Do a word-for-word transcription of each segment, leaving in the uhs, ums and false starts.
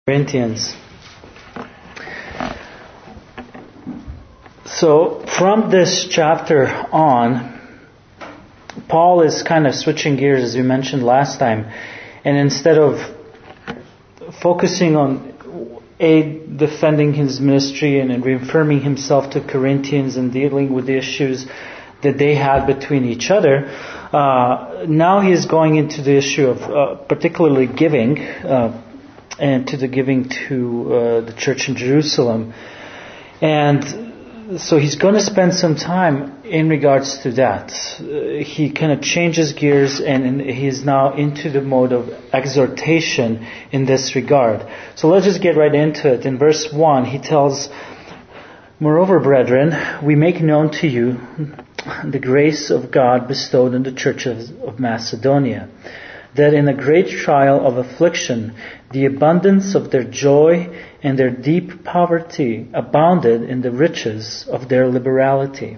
Corinthians. So from this chapter on, Paul is kind of switching gears, as we mentioned last time, and instead of focusing on A, defending his ministry and, and reaffirming himself to Corinthians and dealing with the issues that they had between each other, uh, now he is going into the issue of uh, particularly giving, uh, and to the giving to uh, the church in Jerusalem. And so he's going to spend some time in regards to that. Uh, he kind of changes gears and, and he's now into the mode of exhortation in this regard. So let's just get right into it. In verse one, he tells, "Moreover, brethren, we make known to you the grace of God bestowed on the church of, of Macedonia, that in a great trial of affliction, the abundance of their joy and their deep poverty abounded in the riches of their liberality."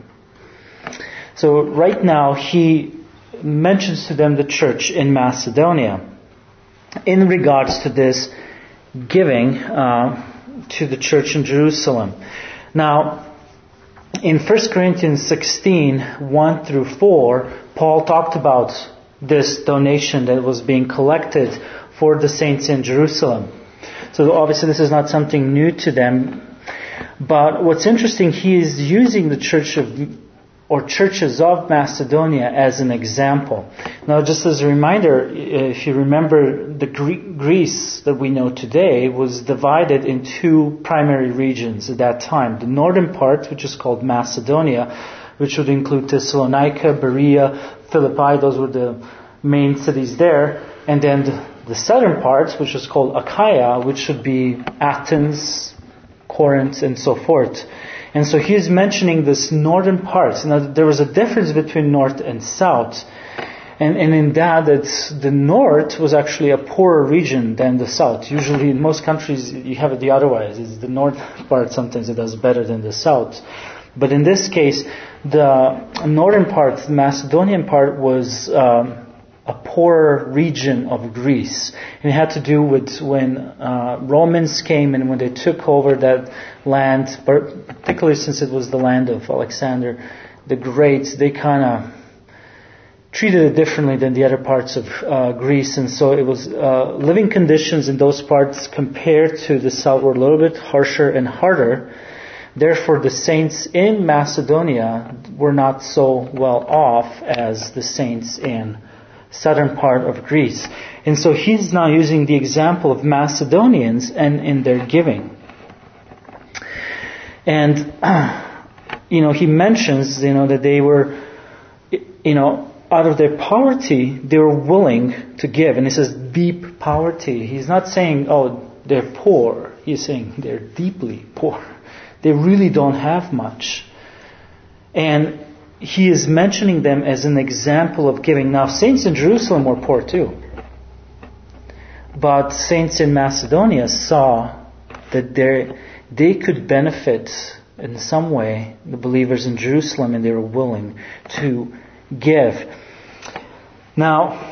So right now he mentions to them the church in Macedonia in regards to this giving uh, to the church in Jerusalem. Now, in First Corinthians sixteen, one through four, Paul talked about this donation that was being collected for the saints in Jerusalem. So obviously this is not something new to them. But what's interesting, he is using the church of, or churches of Macedonia as an example. Now, just as a reminder, if you remember, the Greece that we know today was divided in two primary regions at that time. The northern part, which is called Macedonia, which would include Thessalonica, Berea, Philippi. Those were the main cities there. And then the, the southern part, which is called Achaia, which would be Athens, Corinth, and so forth. And so he is mentioning this northern part. Now, there was a difference between north and south. And, and in that, it's, the north was actually a poorer region than the south. Usually in most countries, you have it the otherwise. It's the north part, sometimes it does better than the south. But in this case, the northern part, the Macedonian part, was um, a poorer region of Greece. And it had to do with when uh, Romans came and when they took over that land, particularly since it was the land of Alexander the Great, they kind of treated it differently than the other parts of uh, Greece. And so it was uh, living conditions in those parts compared to the south were a little bit harsher and harder. Therefore, the saints in Macedonia were not so well off as the saints in southern part of Greece. And so he's now using the example of Macedonians and in their giving. And, you know, he mentions, you know, that they were, you know, out of their poverty, they were willing to give. And he says deep poverty. He's not saying, oh, they're poor. He's saying they're deeply poor. They really don't have much. And he is mentioning them as an example of giving. Now, saints in Jerusalem were poor too. But saints in Macedonia saw that they could benefit in some way, the believers in Jerusalem, and they were willing to give. Now,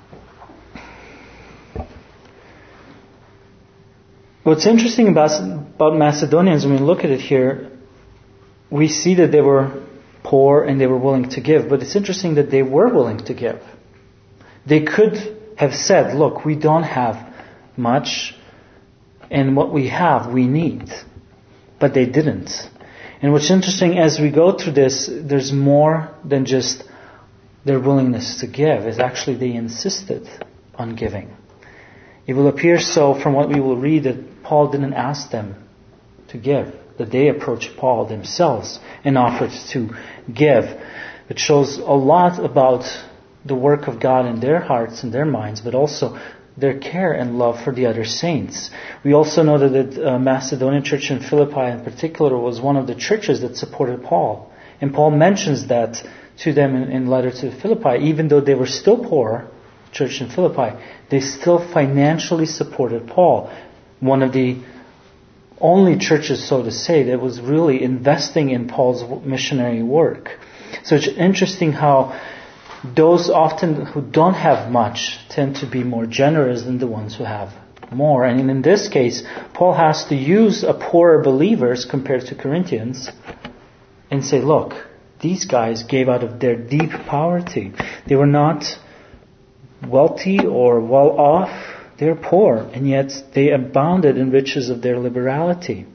what's interesting about, about Macedonians, when we look at it here, we see that they were poor and they were willing to give. But it's interesting that they were willing to give. They could have said, look, we don't have much, and what we have, we need. But they didn't. And what's interesting, as we go through this, there's more than just their willingness to give. It's actually they insisted on giving. It will appear so from what we will read that Paul didn't ask them to give, that they approached Paul themselves and offered to give. It shows a lot about the work of God in their hearts and their minds, but also their care and love for the other saints. We also know that the uh, Macedonian church in Philippi in particular was one of the churches that supported Paul. And Paul mentions that to them in, in letter to Philippi. Even though they were still poor, church in Philippi, they still financially supported Paul. One of the only churches, so to say, that was really investing in Paul's missionary work. So it's interesting how those often who don't have much tend to be more generous than the ones who have more. And in this case, Paul has to use a poorer believers compared to Corinthians and say, look, these guys gave out of their deep poverty. They were not wealthy or well off. They're poor, and yet they abounded in riches of their liberality.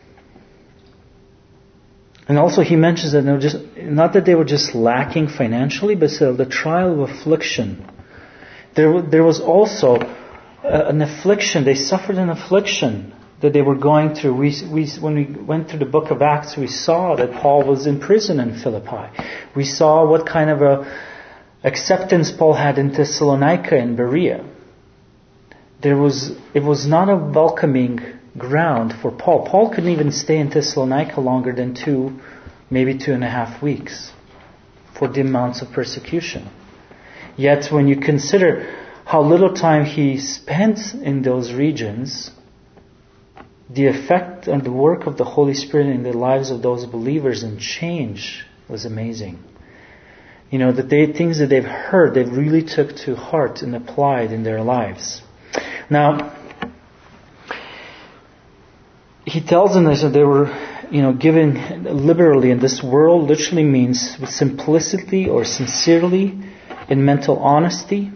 And also he mentions that they were just, not that they were just lacking financially, but still the trial of affliction. There, there was also an affliction. They suffered an affliction that they were going through. We, we, when we went through the book of Acts, we saw that Paul was in prison in Philippi. We saw what kind of a acceptance Paul had in Thessalonica and Berea. There was, it was not a welcoming ground for Paul. Paul couldn't even stay in Thessalonica longer than two, maybe two and a half weeks for the amounts of persecution. Yet when you consider how little time he spent in those regions, the effect and the work of the Holy Spirit in the lives of those believers and change was amazing. You know, that they, things that they've heard, they really took to heart and applied in their lives. Now, he tells them that they were, you know, given liberally in this world literally means with simplicity or sincerely, in mental honesty.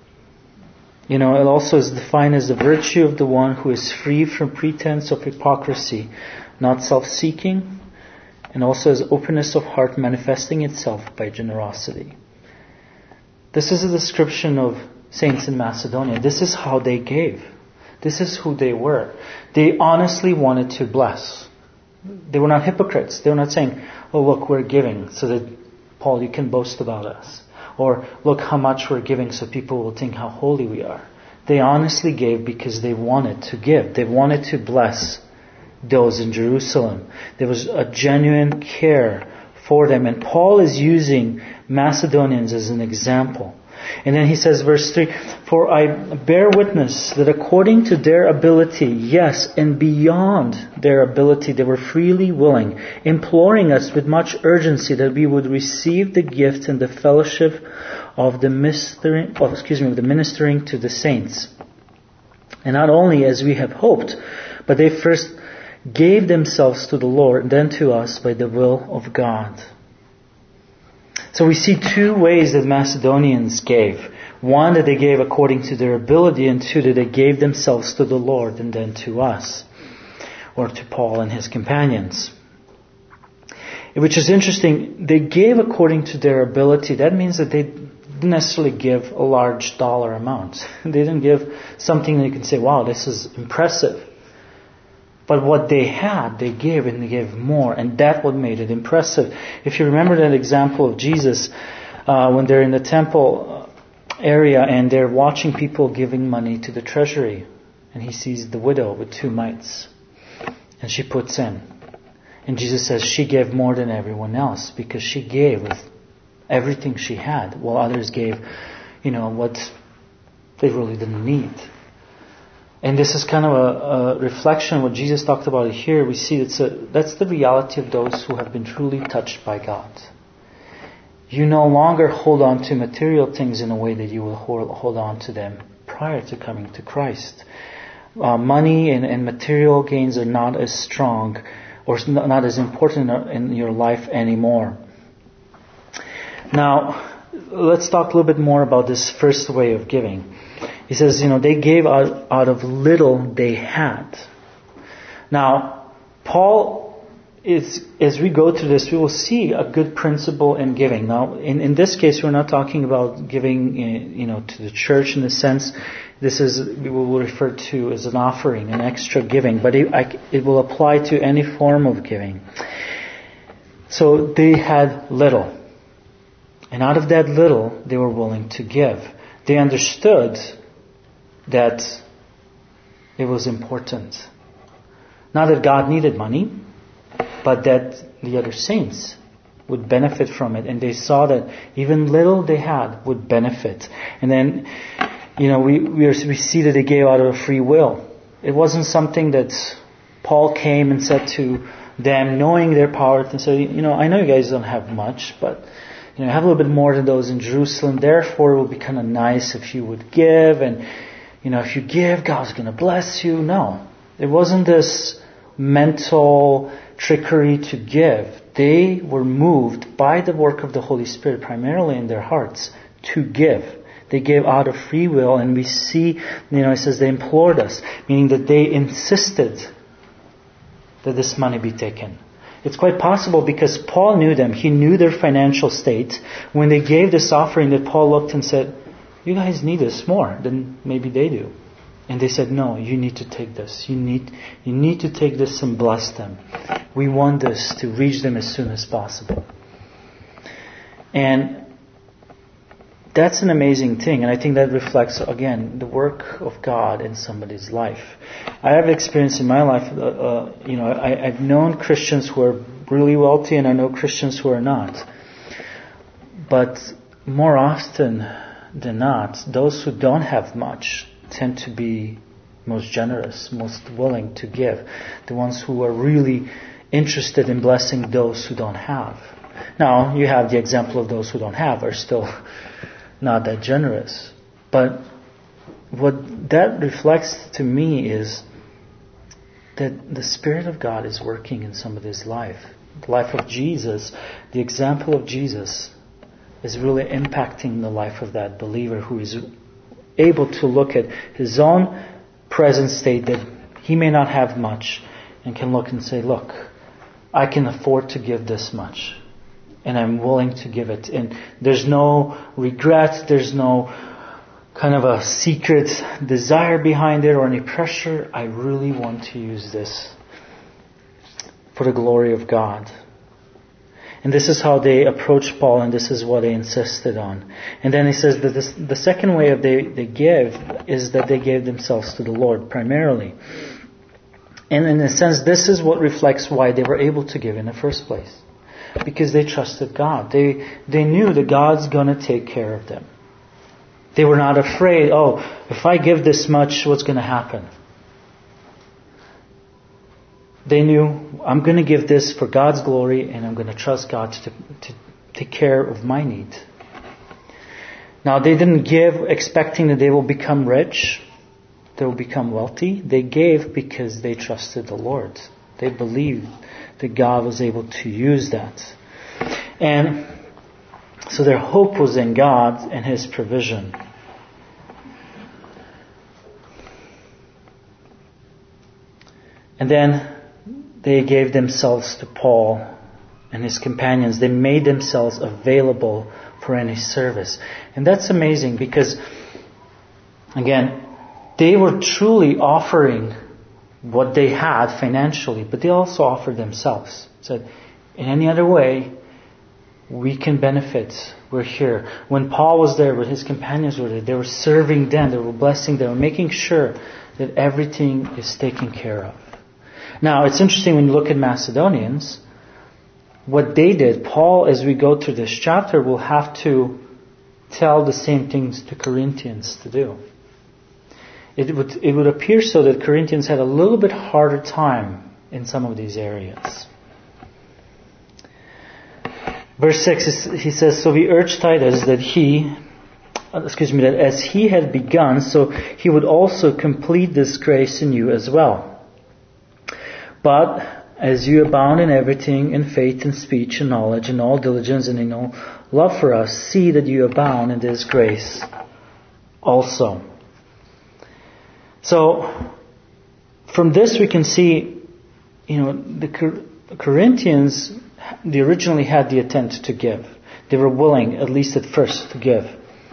You know, it also is defined as the virtue of the one who is free from pretense of hypocrisy, not self-seeking, and also as openness of heart manifesting itself by generosity. This is a description of saints in Macedonia. This is how they gave. This is who they were. They honestly wanted to bless. They were not hypocrites. They were not saying, oh, look, we're giving so that, Paul, you can boast about us. Or, look how much we're giving so people will think how holy we are. They honestly gave because they wanted to give. They wanted to bless those in Jerusalem. There was a genuine care for them. And Paul is using Macedonians as an example. And then he says, verse three, for I bear witness that according to their ability, yes, and beyond their ability, they were freely willing, imploring us with much urgency that we would receive the gift and the fellowship of the ministering, oh, excuse me, of the ministering to the saints. And not only as we have hoped, but they first gave themselves to the Lord, and then to us by the will of God. So we see two ways that Macedonians gave. One, that they gave according to their ability, and two, that they gave themselves to the Lord and then to us, or to Paul and his companions. Which is interesting, they gave according to their ability. That means that they didn't necessarily give a large dollar amount. They didn't give something that you can say, wow, this is impressive. But what they had, they gave, and they gave more. And that's what made it impressive. If you remember that example of Jesus, uh, when they're in the temple area and they're watching people giving money to the treasury. And he sees the widow with two mites. And she puts in. And Jesus says she gave more than everyone else because she gave with everything she had, while others gave, you know, what they really didn't need. And this is kind of a, a reflection of what Jesus talked about here. We see it's a, that's the reality of those who have been truly touched by God. You no longer hold on to material things in a way that you will hold, hold on to them prior to coming to Christ. Uh, money and, and material gains are not as strong or not as important in your life anymore. Now, let's talk a little bit more about this first way of giving. He says, you know, they gave out, out of little they had. Now, Paul is, as we go through this, we will see a good principle in giving. Now, in, in this case, we're not talking about giving, you know, to the church in the sense, this is, we will refer to as an offering, an extra giving, but it, I, it will apply to any form of giving. So they had little. And out of that little, they were willing to give. They understood that it was important. Not that God needed money, but that the other saints would benefit from it. And they saw that even little they had would benefit. And then, you know, we we, are, we see that they gave out of free will. It wasn't something that Paul came and said to them, knowing their power, and said, you know, I know you guys don't have much, but you know, have a little bit more than those in Jerusalem. Therefore, it would be kind of nice if you would give. And, you know, if you give, God's going to bless you. No. It wasn't this mental trickery to give. They were moved by the work of the Holy Spirit, primarily in their hearts, to give. They gave out of free will, and we see, you know, it says they implored us, meaning that they insisted that this money be taken. It's quite possible because Paul knew them. He knew their financial state. When they gave this offering, that Paul looked and said, you guys need this more than maybe they do. And they said, no, you need to take this. You need, you need to take this and bless them. We want this to reach them as soon as possible. And that's an amazing thing. And I think that reflects, again, the work of God in somebody's life. I have experience in my life, uh, uh, you know, I, I've known Christians who are really wealthy, and I know Christians who are not. But more often than not, those who don't have much tend to be most generous, most willing to give. The ones who are really interested in blessing those who don't have. Now, you have the example of those who don't have are still not that generous. But what that reflects to me is that the Spirit of God is working in somebody's life. The life of Jesus, the example of Jesus, is really impacting the life of that believer who is able to look at his own present state, that he may not have much, and can look and say, look, I can afford to give this much, and I'm willing to give it. And there's no regret, there's no kind of a secret desire behind it or any pressure. I really want to use this for the glory of God. And this is how they approached Paul, and this is what they insisted on. And then he says that this, the second way of they, they give is that they gave themselves to the Lord primarily. And in a sense, this is what reflects why they were able to give in the first place. Because they trusted God. They, they knew that God's going to take care of them. They were not afraid, oh, if I give this much, what's going to happen? They knew, I'm going to give this for God's glory, and I'm going to trust God to, to take care of my need. Now, they didn't give expecting that they will become rich, they will become wealthy. They gave because they trusted the Lord. They believed that God was able to use that. And so their hope was in God and His provision. And then they gave themselves to Paul and his companions. They made themselves available for any service. And that's amazing because, again, they were truly offering what they had financially, but they also offered themselves. Said, in any other way, we can benefit. We're here. When Paul was there, when his companions were there, they were serving them, they were blessing them, making sure that everything is taken care of. Now, it's interesting when you look at Macedonians, what they did, Paul, as we go through this chapter, will have to tell the same things to Corinthians to do. It would, it would appear so that Corinthians had a little bit harder time in some of these areas. Verse six, he says, so we urge Titus that he, excuse me, that as he had begun, so he would also complete this grace in you as well. But as you abound in everything, in faith and speech and knowledge and all diligence and in all love for us, see that you abound in this grace also. So, from this we can see, you know, the Corinthians, they originally had the intent to give. They were willing, at least at first, to give.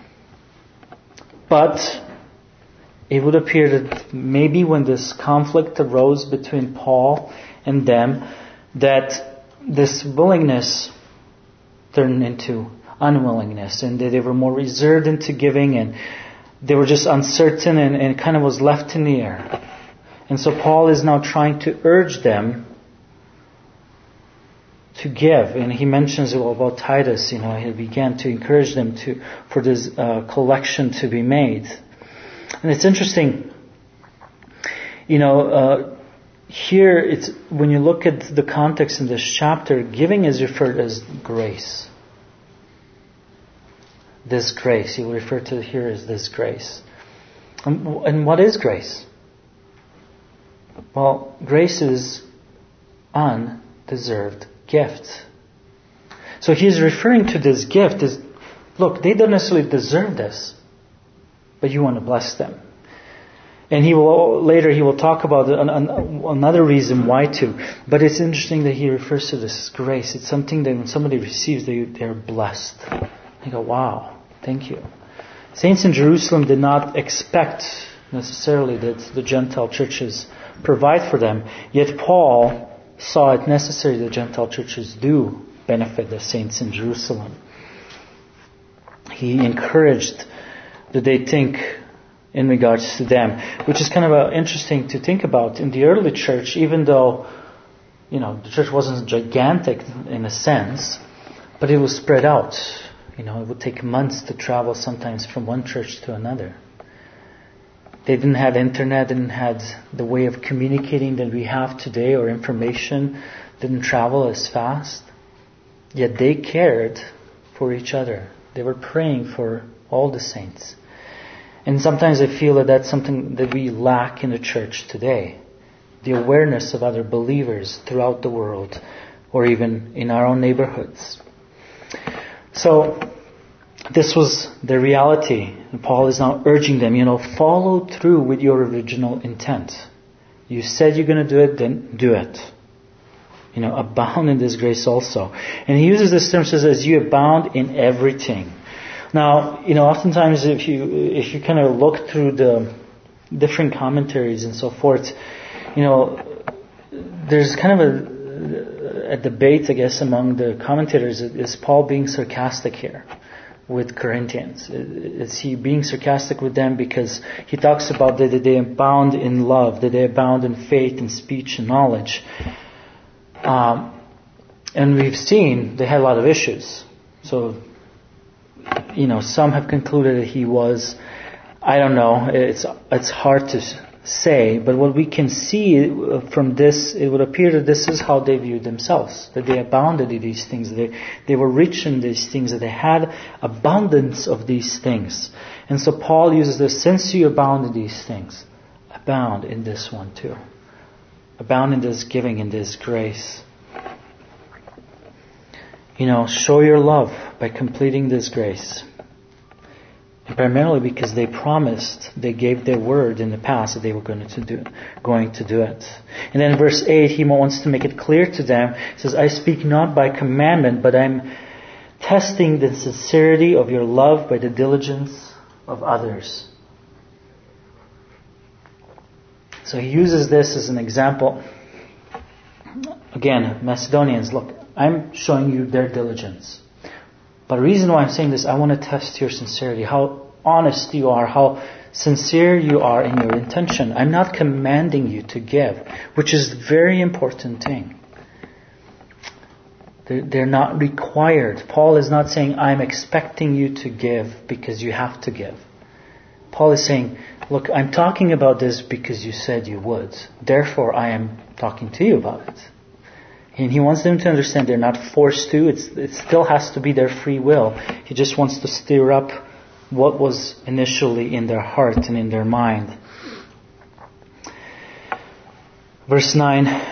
But it would appear that maybe when this conflict arose between Paul and them, that this willingness turned into unwillingness, and they were more reserved into giving, and they were just uncertain, and, and kind of was left in the air. And so Paul is now trying to urge them to give, and he mentions about Titus. You know, he began to encourage them to for this uh, collection to be made. And it's interesting, you know, uh, here it's when you look at the context in this chapter, giving is referred as grace. This grace, he will refer to it here as this grace. And, and what is grace? Well, grace is undeserved gift. So he's referring to this gift as, look, they don't necessarily deserve this, but you want to bless them. And he will later he will talk about an, an, another reason why too. But it's interesting that he refers to this as grace. It's something that when somebody receives, they they're blessed. They go, wow, thank you. Saints in Jerusalem did not expect necessarily that the Gentile churches provide for them. Yet Paul saw it necessary that Gentile churches do benefit the saints in Jerusalem. He encouraged that they think in regards to them, which is kind of uh, interesting to think about. In the early church, even though, you know, the church wasn't gigantic in a sense, but it was spread out. You know, it would take months to travel sometimes from one church to another. They didn't have internet, didn't have the way of communicating that we have today, or information didn't travel as fast. Yet they cared for each other. They were praying for all the saints. And sometimes I feel that that's something that we lack in the church today. The awareness of other believers throughout the world, or even in our own neighborhoods. So, this was the reality. And Paul is now urging them, you know, follow through with your original intent. You said you're going to do it, then do it. You know, abound in this grace also. And he uses this term, says, as you abound in everything. Now, you know, oftentimes if you if you kind of look through the different commentaries and so forth, you know, there's kind of a, a debate, I guess, among the commentators. Is Paul being sarcastic here with Corinthians? Is he being sarcastic with them because he talks about that they abound in love, that they abound in faith and speech and knowledge? Um, and we've seen they had a lot of issues. So, you know, some have concluded that he was, I don't know, it's it's hard to say, but what we can see from this, it would appear that this is how they viewed themselves, that they abounded in these things, they, they were rich in these things, that they had abundance of these things. And so Paul uses this, since you abound in these things, abound in this one too. Abound in this giving, in this grace. You know, show your love by completing this grace. And primarily because they promised, they gave their word in the past that they were going to do, going to do it. And then in verse eight, he wants to make it clear to them. He says, I speak not by commandment, but I'm testing the sincerity of your love by the diligence of others. So he uses this as an example. Again, Macedonians, look, I'm showing you their diligence. But the reason why I'm saying this, I want to test your sincerity, how honest you are, how sincere you are in your intention. I'm not commanding you to give, which is a very important thing. They're, they're not required. Paul is not saying, I'm expecting you to give because you have to give. Paul is saying, look, I'm talking about this because you said you would. Therefore, I am talking to you about it. And he wants them to understand they're not forced to. It's, it still has to be their free will. He just wants to stir up what was initially in their heart and in their mind. Verse nine.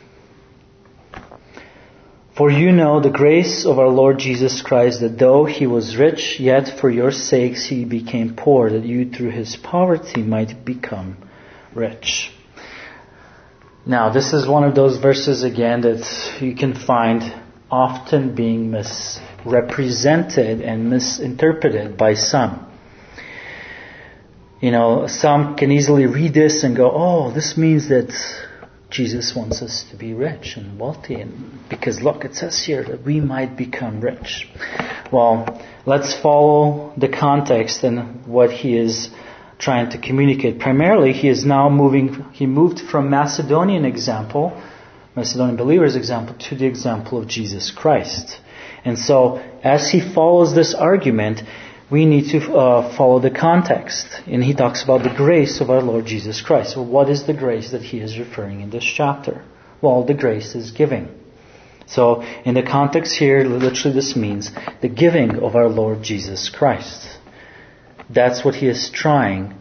For you know the grace of our Lord Jesus Christ, that though he was rich, yet for your sakes he became poor, that you through his poverty might become rich. Now, this is one of those verses, again, that you can find often being misrepresented and misinterpreted by some. You know, some can easily read this and go, oh, this means that Jesus wants us to be rich and wealthy. And because, look, it says here that we might become rich. Well, let's follow the context and what he is trying to communicate. Primarily, he is now moving, he moved from Macedonian example, Macedonian believers example, to the example of Jesus Christ. And so, as he follows this argument, we need to uh, follow the context. And he talks about the grace of our Lord Jesus Christ. Well, what is the grace that he is referring in this chapter? Well, the grace is giving. So, in the context here, literally this means the giving of our Lord Jesus Christ. That's what he is trying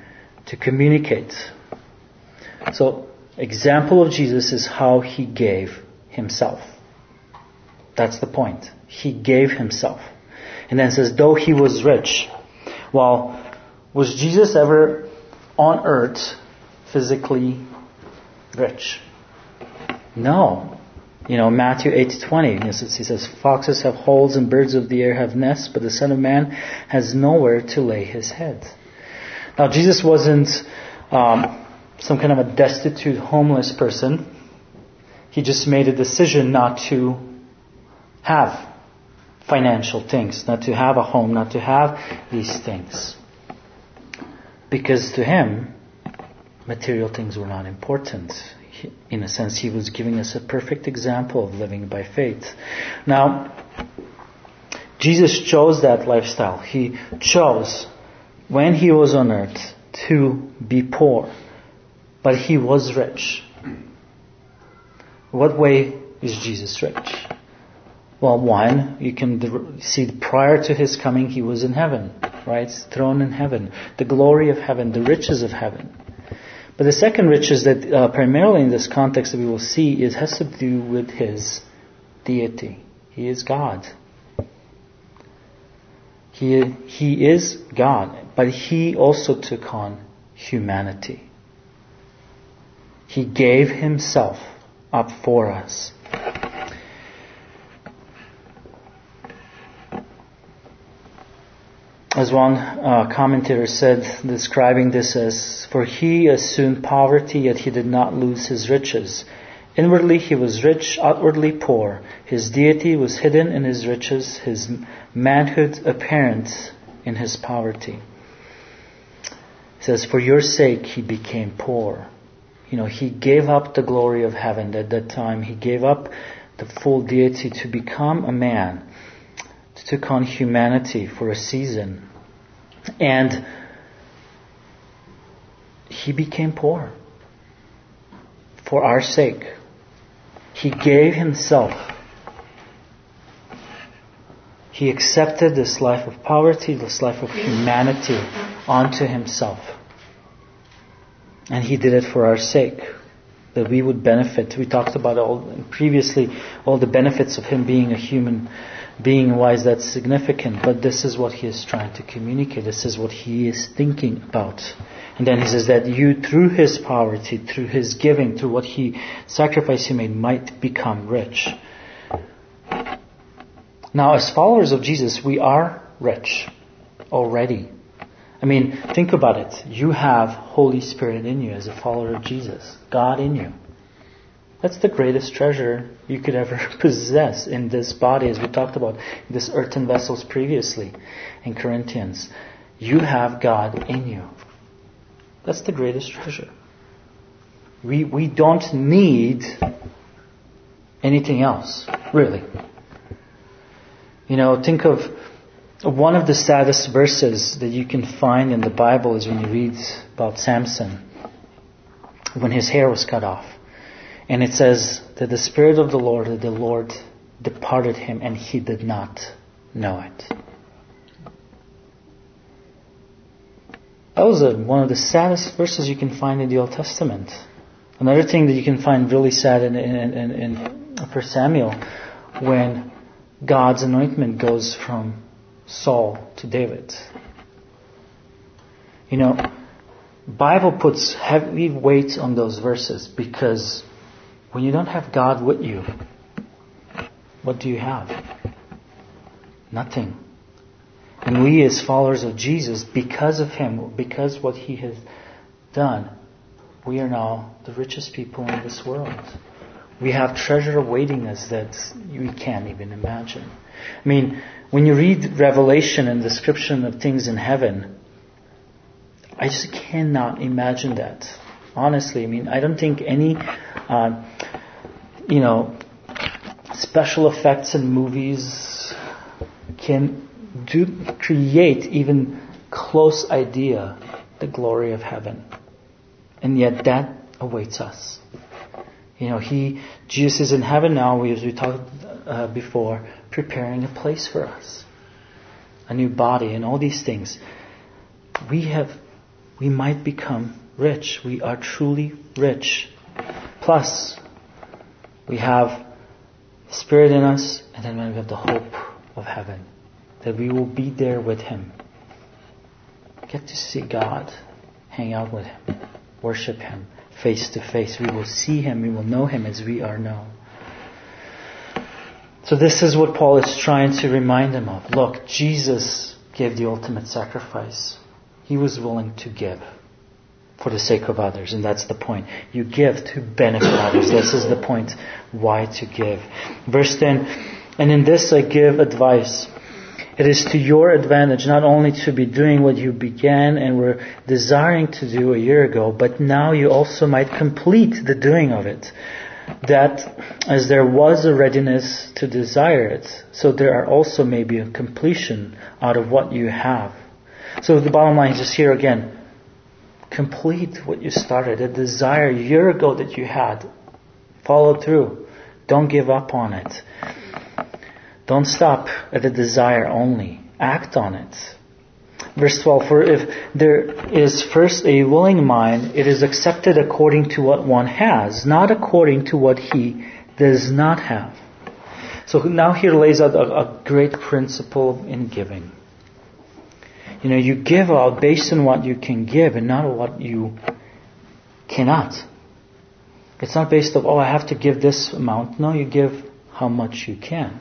to communicate. So, example of Jesus is how he gave himself. That's the point. He gave himself. And then it says, though he was rich. Well, was Jesus ever on earth physically rich? No. You know, Matthew eight twenty, he says, foxes have holes and birds of the air have nests, but the Son of Man has nowhere to lay his head. Now, Jesus wasn't um, some kind of a destitute, homeless person. He just made a decision not to have financial things, not to have a home, not to have these things. Because to him, material things were not important. He, in a sense, he was giving us a perfect example of living by faith. Now, Jesus chose that lifestyle. He chose, when he was on earth, to be poor. But he was rich. What way is Jesus rich? Well, one, you can see prior to his coming, he was in heaven, right? Throne in heaven. The glory of heaven, the riches of heaven. But the second riches that uh, primarily in this context that we will see, it has to do with his deity. He is God. He, he is God, but he also took on humanity. He gave himself up for us. As one uh, commentator said, describing this as, for he assumed poverty, yet he did not lose his riches. Inwardly he was rich, outwardly poor. His deity was hidden in his riches, his manhood apparent in his poverty. It says, for your sake he became poor. You know, he gave up the glory of heaven at that time. He gave up the full deity to become a man. Took on humanity for a season. And he became poor for our sake. He gave himself. He accepted this life of poverty, this life of humanity onto himself. And he did it for our sake, that we would benefit. We talked about all previously all the benefits of him being a human being. Why is that significant? But this is what he is trying to communicate. This is what he is thinking about. And then he says that you, through his poverty, through his giving, through what he sacrifice he made, might become rich. Now, as followers of Jesus, we are rich already. I mean, think about it. You have Holy Spirit in you as a follower of Jesus. God in you. That's the greatest treasure you could ever possess in this body, as we talked about in this earthen vessels previously in Corinthians. You have God in you. That's the greatest treasure. We we don't need anything else, really. You know, think of one of the saddest verses that you can find in the Bible is when you read about Samson, when his hair was cut off. And it says that the Spirit of the Lord, that the Lord departed him and he did not know it. That was a, one of the saddest verses you can find in the Old Testament. Another thing that you can find really sad in, in, in, in First Samuel, when God's anointment goes from Saul to David. You know, Bible puts heavy weight on those verses because when you don't have God with you, what do you have? Nothing. And we as followers of Jesus, because of Him, because what He has done, we are now the richest people in this world. We have treasure awaiting us that we can't even imagine. I mean, when you read Revelation and description of things in heaven, I just cannot imagine that. Honestly, I mean, I don't think any, uh, you know, special effects in movies can do create even close idea the glory of heaven. And yet that awaits us. You know, He, Jesus is in heaven now, as we talked uh, before, preparing a place for us. A new body and all these things. We have we might become rich. We are truly rich. Plus, we have Spirit in us, and then we have the hope of heaven, that we will be there with Him. Get to see God, hang out with Him, worship Him face to face. We will see Him, we will know Him as we are known. So this is what Paul is trying to remind them of. Look, Jesus gave the ultimate sacrifice. He was willing to give for the sake of others, and that's the point. You give to benefit others. This is the point why to give. Verse ten, and in this I give advice. It is to your advantage not only to be doing what you began and were desiring to do a year ago, but now you also might complete the doing of it. That as there was a readiness to desire it, so there are also maybe a completion out of what you have. So the bottom line is just here again, complete what you started, a desire a year ago that you had. Follow through. Don't give up on it. Don't stop at the desire only. Act on it. Verse twelve, for if there is first a willing mind, it is accepted according to what one has, not according to what he does not have. So now here lays out a, a great principle in giving. You know, you give out based on what you can give and not on what you cannot. It's not based on, oh, I have to give this amount. No, you give how much you can.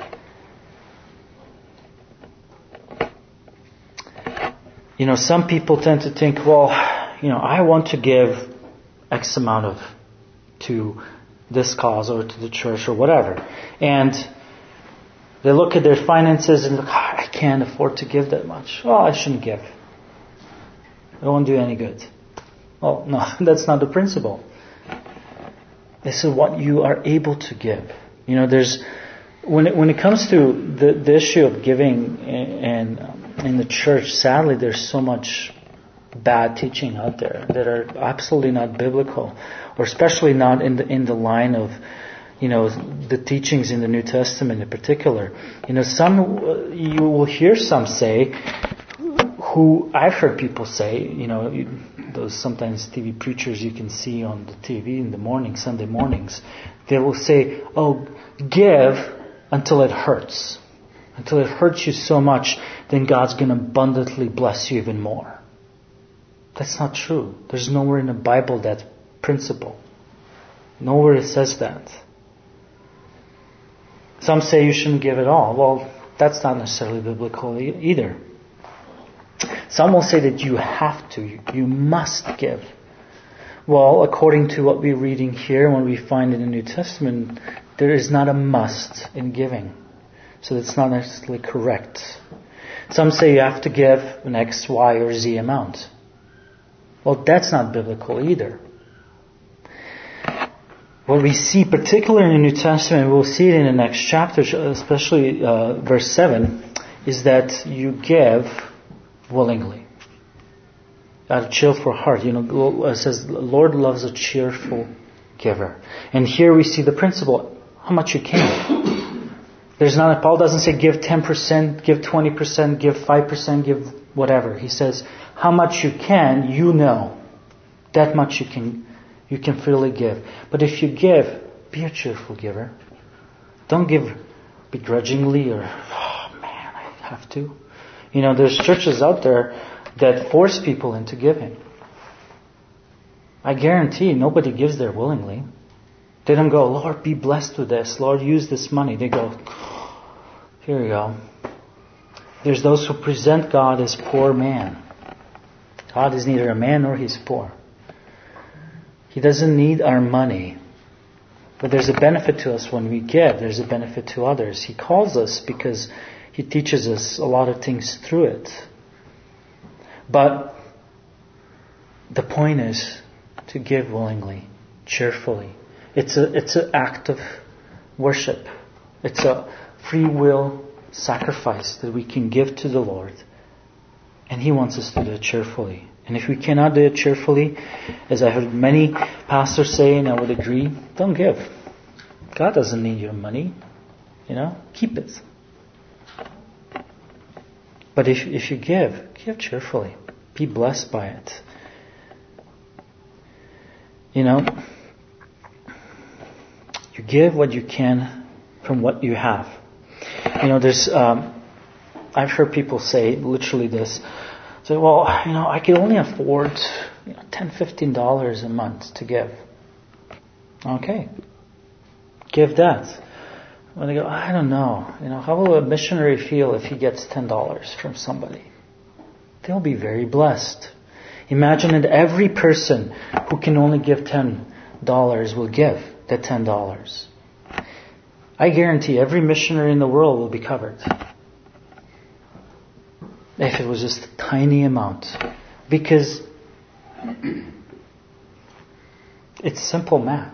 You know, some people tend to think, well, you know, I want to give X amount of to this cause or to the church or whatever. And they look at their finances and look, I can't afford to give that much. Oh, I shouldn't give. It won't do any good. Well, no, that's not the principle. This is what you are able to give. You know, there's when it, when it comes to the, the issue of giving and in the church, sadly, there's so much bad teaching out there that are absolutely not biblical, or especially not in the in the line of, you know, the teachings in the New Testament in particular. You know, some you will hear some say, who I've heard people say, you know, those sometimes T V preachers you can see on the T V in the morning, Sunday mornings, they will say, "Oh, give until it hurts." Until it hurts you so much, then God's going to abundantly bless you even more. That's not true. There's nowhere in the Bible that principle. Nowhere it says that. Some say you shouldn't give at all. Well, that's not necessarily biblical e- either. Some will say that you have to, you, you must give. Well, according to what we're reading here, when we find in the New Testament, there is not a must in giving. So that's not necessarily correct. Some say you have to give an X, Y, or Z amount. Well, that's not biblical either. What we see particularly in the New Testament, we'll see it in the next chapter, especially uh, verse seven, is that you give willingly. Out of cheerful heart. You know, it says, the Lord loves a cheerful giver. And here we see the principle, how much you can. There's not, Paul doesn't say give ten percent, give twenty percent, give five percent, give whatever. He says, how much you can, you know. That much you can, you can freely give. But if you give, be a cheerful giver. Don't give begrudgingly or, oh man, I have to. You know, there's churches out there that force people into giving. I guarantee nobody gives there willingly. They don't go, Lord, be blessed with this. Lord, use this money. They go, here you go. There's those who present God as poor man. God is neither a man nor he's poor. He doesn't need our money. But there's a benefit to us when we give. There's a benefit to others. He calls us because He teaches us a lot of things through it. But the point is to give willingly, cheerfully. It's a it's an act of worship. It's a free will sacrifice that we can give to the Lord. And He wants us to do it cheerfully. And if we cannot do it cheerfully, as I heard many pastors say, and I would agree, don't give. God doesn't need your money. You know, keep it. But if if you give, give cheerfully. Be blessed by it. You know, you give what you can from what you have. You know, there's, um, I've heard people say literally this, say, well, you know, I can only afford you know, ten dollars, fifteen dollars a month to give. Okay. Give that. When they go, I don't know, you know, how will a missionary feel if he gets ten dollars from somebody? They'll be very blessed. Imagine that every person who can only give ten dollars will give that ten dollars. I guarantee every missionary in the world will be covered. If it was just a tiny amount. Because it's simple math.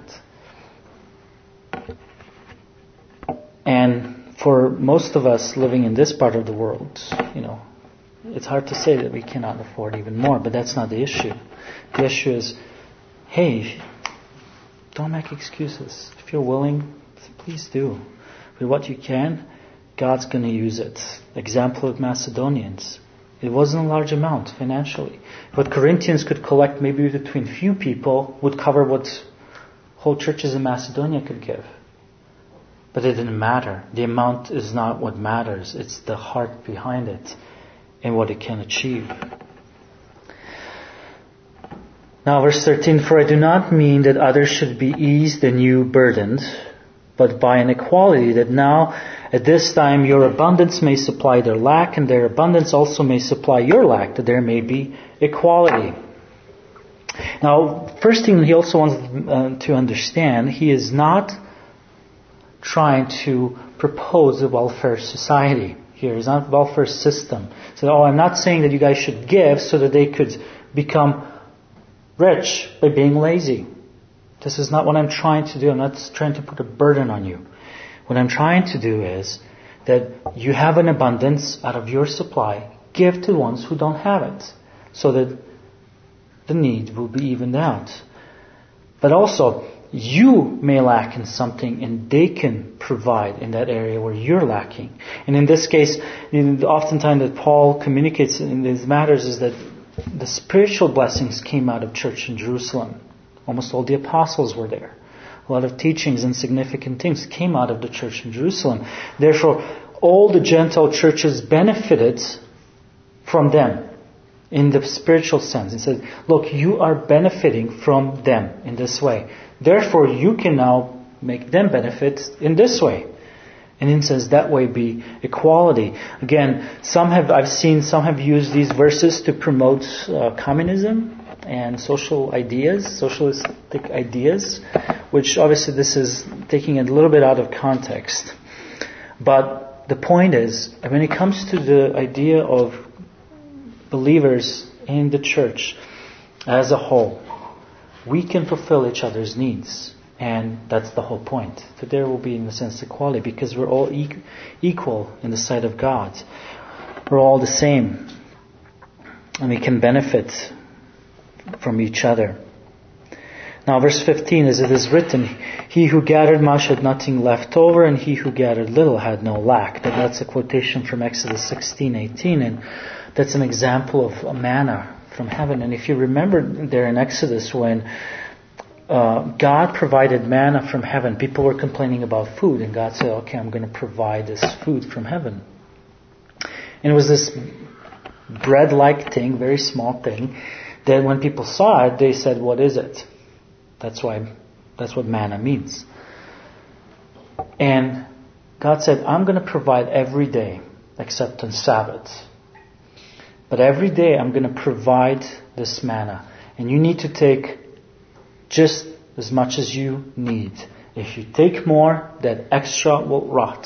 And for most of us living in this part of the world, you know, it's hard to say that we cannot afford even more, but that's not the issue. The issue is, hey, don't make excuses. If you're willing, please do. With what you can, God's going to use it. Example of Macedonians. It wasn't a large amount financially. What Corinthians could collect maybe between few people would cover what whole churches in Macedonia could give. But it didn't matter. The amount is not what matters. It's the heart behind it and what it can achieve. Now verse thirteen, for I do not mean that others should be eased and you burdened, but by an equality that now at this time your abundance may supply their lack, and their abundance also may supply your lack, that there may be equality. Now, first thing he also wants uh, to understand, he is not trying to propose a welfare society here. It's not a welfare system. So, oh, I'm not saying that you guys should give so that they could become rich by being lazy. This is not what I'm trying to do. I'm not trying to put a burden on you. What I'm trying to do is that you have an abundance out of your supply. Give to the ones who don't have it, so that the need will be evened out. But also, you may lack in something and they can provide in that area where you're lacking. And in this case, oftentimes that Paul communicates in these matters is that the spiritual blessings came out of church in Jerusalem. Almost all the apostles were there. A lot of teachings and significant things came out of the church in Jerusalem. Therefore, all the Gentile churches benefited from them in the spiritual sense. He said, look, you are benefiting from them in this way. Therefore, you can now make them benefit in this way. And it says that way be equality. Again, some have I've seen some have used these verses to promote uh, communism and social ideas, socialistic ideas, which obviously this is taking it a little bit out of context. But the point is, when it comes to the idea of believers in the church as a whole, we can fulfill each other's needs. And that's the whole point. That there will be, in a sense, equality, because we're all e- equal in the sight of God. We're all the same. And we can benefit from each other. Now verse fifteen, as it is written, he who gathered much had nothing left over, and he who gathered little had no lack. That, that's a quotation from Exodus sixteen eighteen, and that's an example of a manna from heaven. And if you remember there in Exodus when uh, God provided manna from heaven, people were complaining about food, and God said, okay, I'm going to provide this food from heaven. And it was this bread-like thing, very small thing, that when people saw it, they said, what is it? That's why, that's what manna means. And God said, I'm going to provide every day except on Sabbath. But every day I'm going to provide this manna. And you need to take just as much as you need. If you take more, that extra will rot.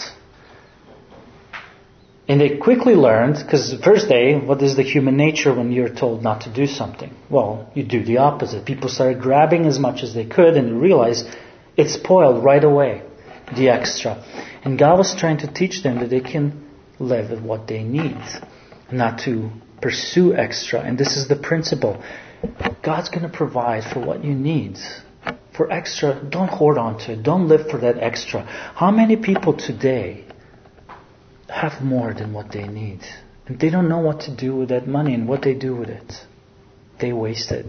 And they quickly learned, because the first day, what is the human nature when you're told not to do something? Well, you do the opposite. People started grabbing as much as they could and realized it's spoiled right away, the extra. And God was trying to teach them that they can live with what they need, not to pursue extra. And this is the principle. God's going to provide for what you need. For extra, don't hoard on to it. Don't live for that extra. How many people today have more than what they need? And they don't know what to do with that money and what they do with it. They waste it.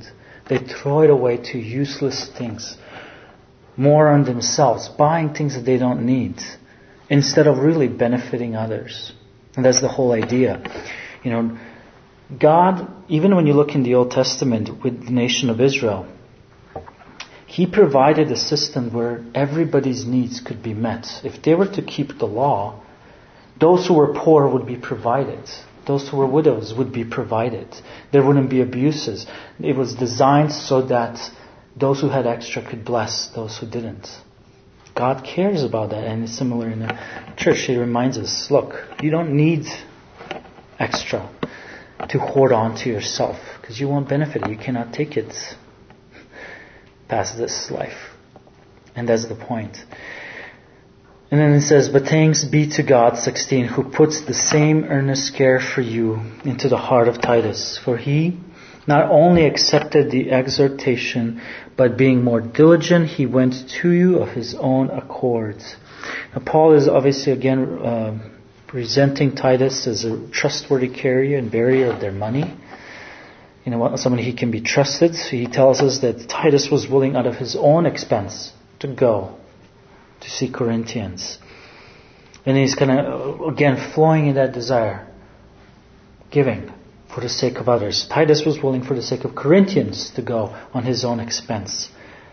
They throw it away to useless things, more on themselves, buying things that they don't need, instead of really benefiting others. And that's the whole idea. You know, God, even when you look in the Old Testament with the nation of Israel, He provided a system where everybody's needs could be met. If they were to keep the law, those who were poor would be provided. Those who were widows would be provided. There wouldn't be abuses. It was designed so that those who had extra could bless those who didn't. God cares about that, and it's similar in the church. He reminds us, look, you don't need extra to hoard on to yourself, because you won't benefit it. You cannot take it past this life. And that's the point. And then it says, but thanks be to God, sixteen, who puts the same earnest care for you into the heart of Titus. For he not only accepted the exhortation, but being more diligent, he went to you of his own accord. Now, Paul is obviously again uh, presenting Titus as a trustworthy carrier and bearer of their money. You know, somebody he can be trusted. So he tells us that Titus was willing out of his own expense to go to see Corinthians. And he's kind of, again, flowing in that desire, giving for the sake of others. Titus was willing for the sake of Corinthians to go on his own expense.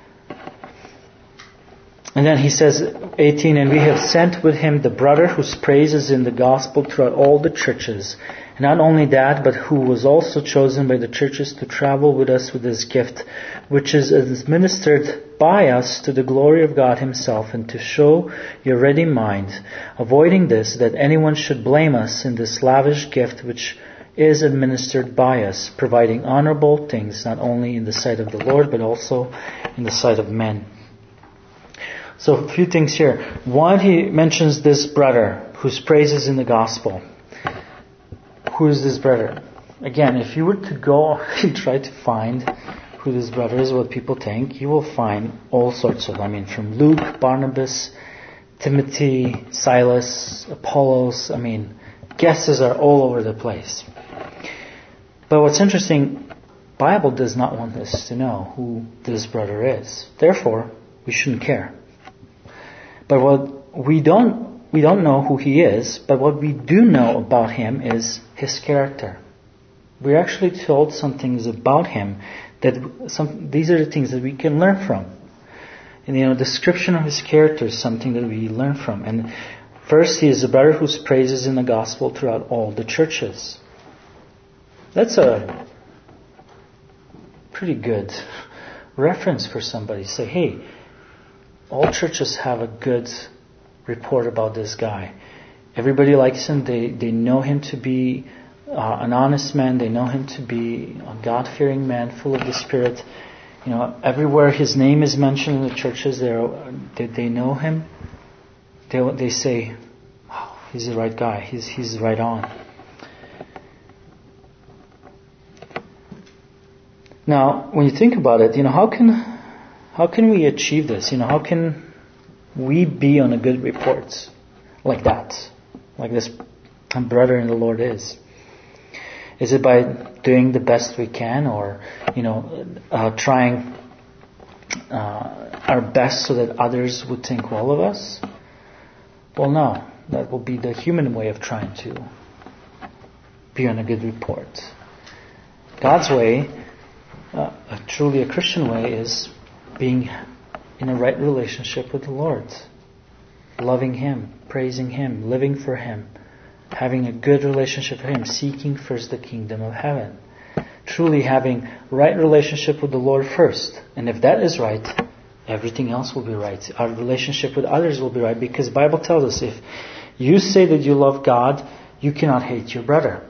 And then he says, eighteen, and we have sent with him the brother whose praise is in the gospel throughout all the churches. And not only that, but who was also chosen by the churches to travel with us with this gift, which is administered by us to the glory of God himself, and to show your ready mind, avoiding this, that anyone should blame us in this lavish gift which is administered by us, providing honorable things, not only in the sight of the Lord, but also in the sight of men. So a few things here. One, he mentions this brother whose praise is in the gospel. Who is this brother? Again, if you were to go and try to find who this brother is, what people think, you will find all sorts of, I mean, from Luke, Barnabas, Timothy, Silas, Apollos, I mean, guesses are all over the place. But what's interesting, Bible does not want us to know who this brother is. Therefore, we shouldn't care. But what we don't we don't know who he is, but what we do know about him is his character. We're actually told some things about him that some these are the things that we can learn from. And you know, the description of his character is something that we learn from. And first, he is a brother whose praise is in the gospel throughout all the churches. That's a pretty good reference for somebody to say, hey, all churches have a good report about this guy. Everybody likes him. They they know him to be uh, an honest man. They know him to be a God-fearing man, full of the Spirit. You know, everywhere his name is mentioned in the churches, they they know him. They they say, "Wow, he's the right guy. He's he's right on." Now, when you think about it, you know, how can how can we achieve this? You know, how can we be on a good report like that, like this brother in the Lord is? Is it by doing the best we can, or you know, uh, trying uh, our best so that others would think well of us? Well, no, that will be the human way of trying to be on a good report. God's way, uh, a truly a Christian way, is being in a right relationship with the Lord, loving Him, praising Him, living for Him, having a good relationship with Him, seeking first the kingdom of heaven. Truly having right relationship with the Lord first. And if that is right, everything else will be right. Our relationship with others will be right, because the Bible tells us if you say that you love God, you cannot hate your brother.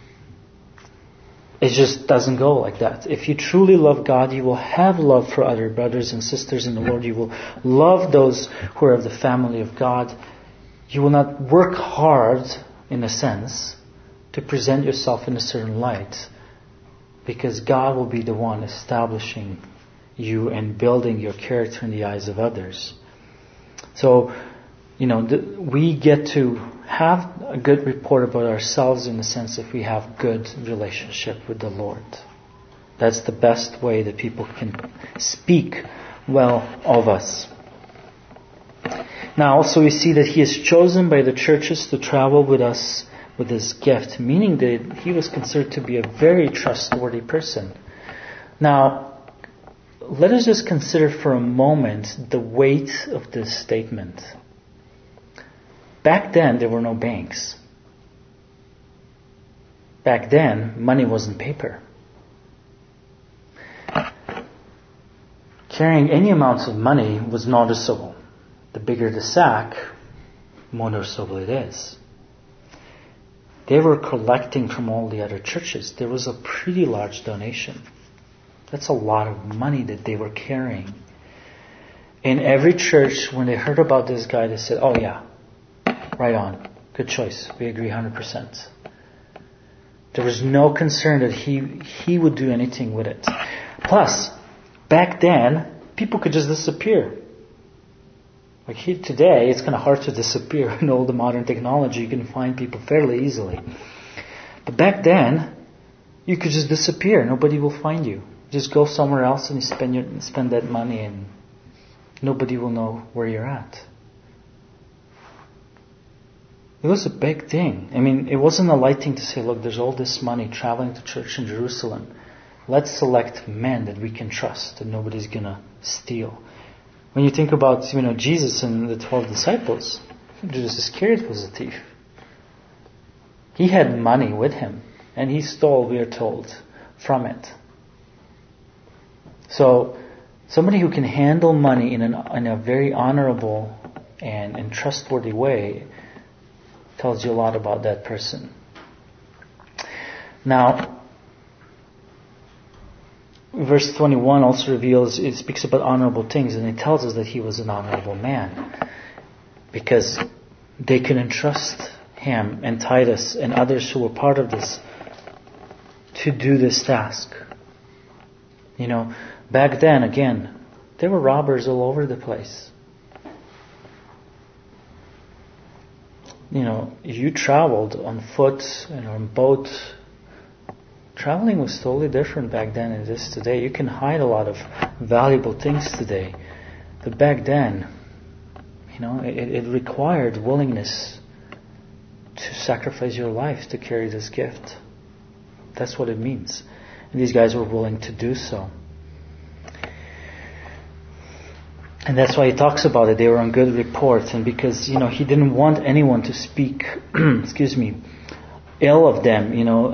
It just doesn't go like that. If you truly love God, you will have love for other brothers and sisters in the Lord. You will love those who are of the family of God. You will not work hard, in a sense, to present yourself in a certain light, because God will be the one establishing you and building your character in the eyes of others. So, you know, th- we get to have a good report about ourselves in the sense if we have good relationship with the Lord. That's the best way that people can speak well of us. Now also we see that he is chosen by the churches to travel with us with his gift, meaning that he was considered to be a very trustworthy person. Now, let us just consider for a moment the weight of this statement. Back then, there were no banks. Back then, money wasn't paper. Carrying any amounts of money was noticeable. The bigger the sack, more noticeable it is. They were collecting from all the other churches. There was a pretty large donation. That's a lot of money that they were carrying. In every church, when they heard about this guy, they said, oh yeah, right on. Good choice. We agree one hundred percent. There was no concern that he he would do anything with it. Plus, back then, people could just disappear. Like here today, it's kind of hard to disappear in all the modern technology. You can find people fairly easily. But back then, you could just disappear. Nobody will find you. Just go somewhere else and you spend your, spend that money and nobody will know where you're at. It was a big thing. I mean, it wasn't a light thing to say, look, there's all this money traveling to church in Jerusalem. Let's select men that we can trust, that nobody's going to steal. When you think about, you know, Jesus and the twelve disciples, Judas Iscariot was a thief. He had money with him, and he stole, we are told, from it. So, somebody who can handle money in, an, in a very honorable and, and trustworthy way tells you a lot about that person. Now, verse twenty-one also reveals, it speaks about honorable things, and it tells us that he was an honorable man. Because they can entrust him and Titus and others who were part of this to do this task. You know, back then, again, there were robbers all over the place. You know, you traveled on foot and on boat. Traveling was totally different back then than it is today. You can hide a lot of valuable things today. But back then, you know, it, it required willingness to sacrifice your life to carry this gift. That's what it means. And these guys were willing to do so. And that's why he talks about it. They were on good report. And because, you know, he didn't want anyone to speak, excuse me, ill of them. You know,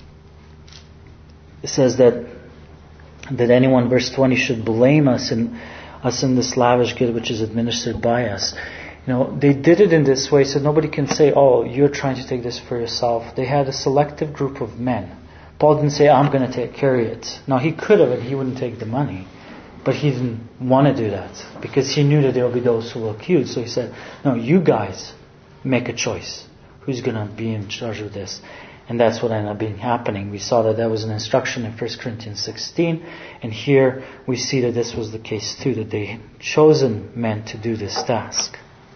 it says that that anyone, verse twenty, should blame us in us in this lavish good which is administered by us. You know, they did it in this way so nobody can say, oh, you're trying to take this for yourself. They had a selective group of men. Paul didn't say, I'm going to take carry it. Now, he could have and he wouldn't take the money. But he didn't want to do that because he knew that there will be those who will accuse. So he said, no, you guys make a choice. Who's going to be in charge of this? And that's what ended up being happening. We saw that that was an instruction in First Corinthians sixteen. And here we see that this was the case too, that they had chosen men to do this task.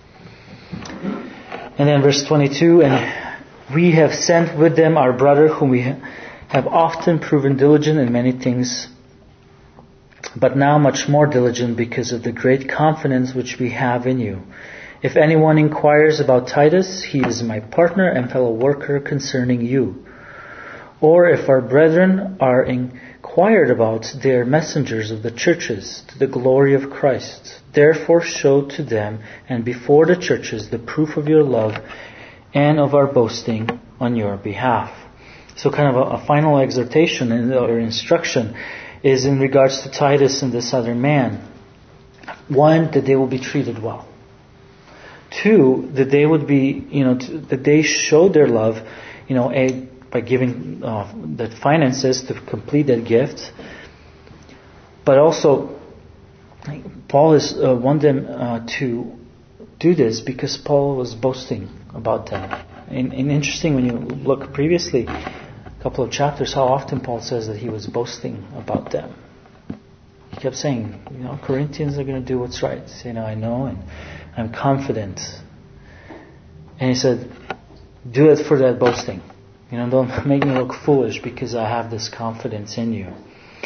And then verse twenty-two, and we have sent with them our brother whom we have often proven diligent in many things, but now much more diligent because of the great confidence which we have in you. If anyone inquires about Titus, he is my partner and fellow worker concerning you. Or if our brethren are inquired about, they are messengers of the churches to the glory of Christ. Therefore show to them and before the churches the proof of your love and of our boasting on your behalf. So kind of a, a final exhortation or instruction is in regards to Titus and this other man. One, that they will be treated well. Two, that they would be, you know, that they showed their love, you know, a, by giving uh, the finances to complete that gift. But also, Paul is uh, wanted them uh, to do this because Paul was boasting about them. And, and interesting when you look previously, a couple of chapters, how often Paul says that he was boasting about them. He kept saying, you know, Corinthians are going to do what's right. You know, I know and I'm confident. And he said, do it for that boasting. You know, don't make me look foolish because I have this confidence in you.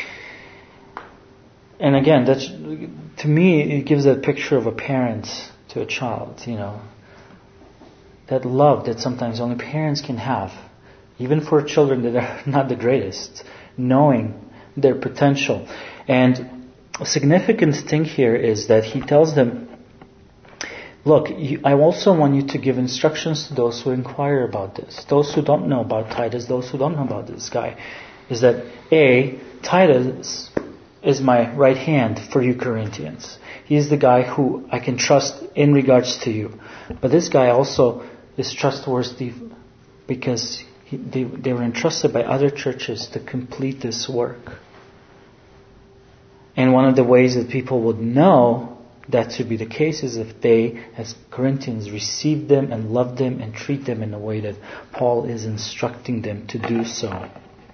and again, that's, to me, it gives a picture of a parent to a child, you know. That love that sometimes only parents can have, even for children that are not the greatest, knowing their potential. And a significant thing here is that he tells them, look, you, I also want you to give instructions to those who inquire about this. Those who don't know about Titus, those who don't know about this guy. Is that, A, Titus is my right hand for you Corinthians. He is the guy who I can trust in regards to you. But this guy also is trustworthy because he, they, they were entrusted by other churches to complete this work. And one of the ways that people would know that to be the case is if they, as Corinthians, receive them and love them and treat them in a way that Paul is instructing them to do so.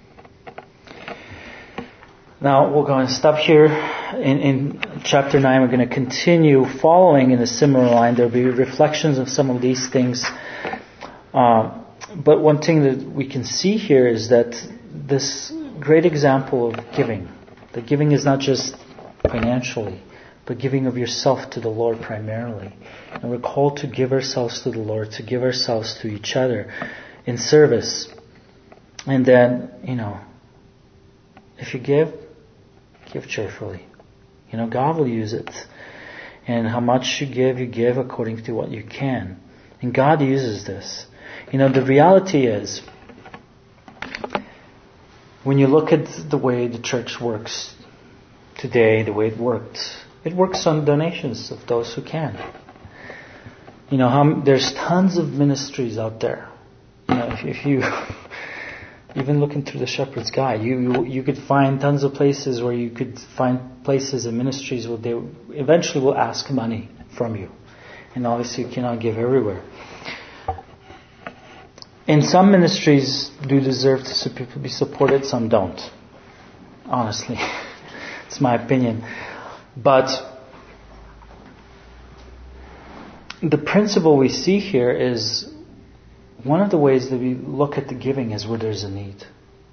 Now we're going to stop here. In, in chapter nine, we're going to continue following in a similar line. There will be reflections of some of these things. Uh, but one thing that we can see here is that this great example of giving, that giving is not just financially, but giving of yourself to the Lord primarily. And we're called to give ourselves to the Lord, to give ourselves to each other in service. And then, you know, if you give, give cheerfully. You know, God will use it. And how much you give, you give according to what you can. And God uses this. You know, the reality is, when you look at the way the church works today, the way it worked, it works on donations of those who can. You know, how, there's tons of ministries out there. You know, if, if you even looking through the Shepherd's Guide, you, you you could find tons of places where you could find places and ministries where they eventually will ask money from you, and obviously you cannot give everywhere. And some ministries do deserve to be supported, some don't. Honestly, it's my opinion. But the principle we see here is one of the ways that we look at the giving is where there's a need.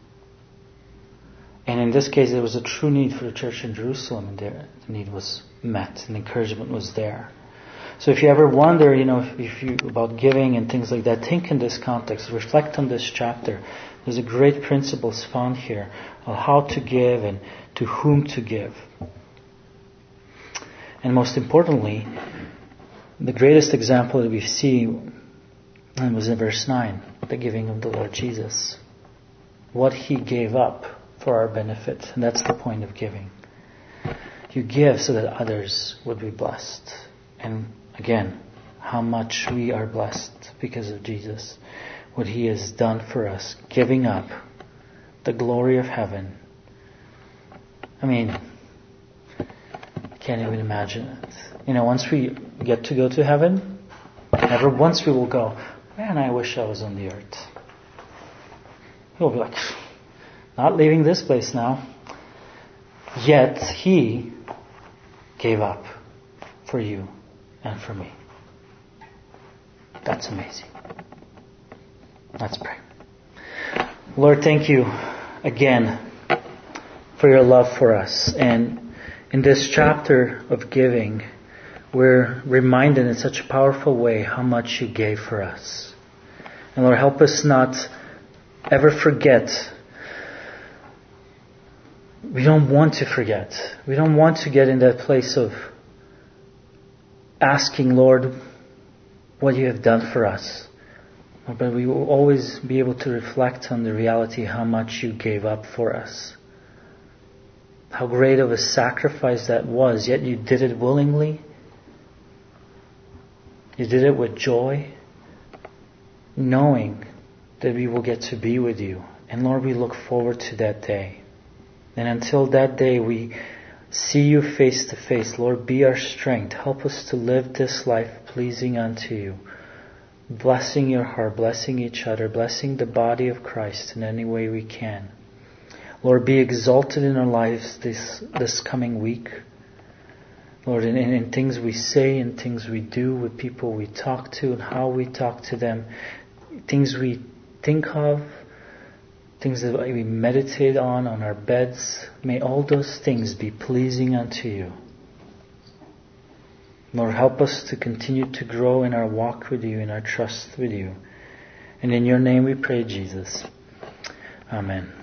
And in this case, there was a true need for the church in Jerusalem, and the need was met, and encouragement was there. So if you ever wonder, you know, if, if you about giving and things like that, think in this context, reflect on this chapter. There's a great principles found here of how to give and to whom to give. And most importantly, the greatest example that we see was in verse nine, the giving of the Lord Jesus. What He gave up for our benefit. And that's the point of giving. You give so that others would be blessed. And again, how much we are blessed because of Jesus. What He has done for us. Giving up the glory of heaven. I mean, I can't even imagine it. You know, once we get to go to heaven, never once we will go, man, I wish I was on the earth. We'll be like, not leaving this place now. Yet He gave up for you and for me. That's amazing. Let's pray. Lord, thank you again for your love for us. And in this chapter of giving, we're reminded in such a powerful way how much you gave for us. And Lord, help us not ever forget. We don't want to forget. We don't want to get in that place of asking, Lord, what you have done for us. But we will always be able to reflect on the reality how much you gave up for us. How great of a sacrifice that was, yet you did it willingly. You did it with joy, knowing that we will get to be with you. And Lord, we look forward to that day. And until that day we see you face to face, Lord, be our strength. Help us to live this life pleasing unto you. Blessing your heart, blessing each other, blessing the body of Christ in any way we can. Lord, be exalted in our lives this this coming week. Lord, in, in things we say and things we do with people we talk to and how we talk to them, things we think of, things that we meditate on on our beds, may all those things be pleasing unto you. Lord, help us to continue to grow in our walk with you, in our trust with you. And in your name we pray, Jesus. Amen.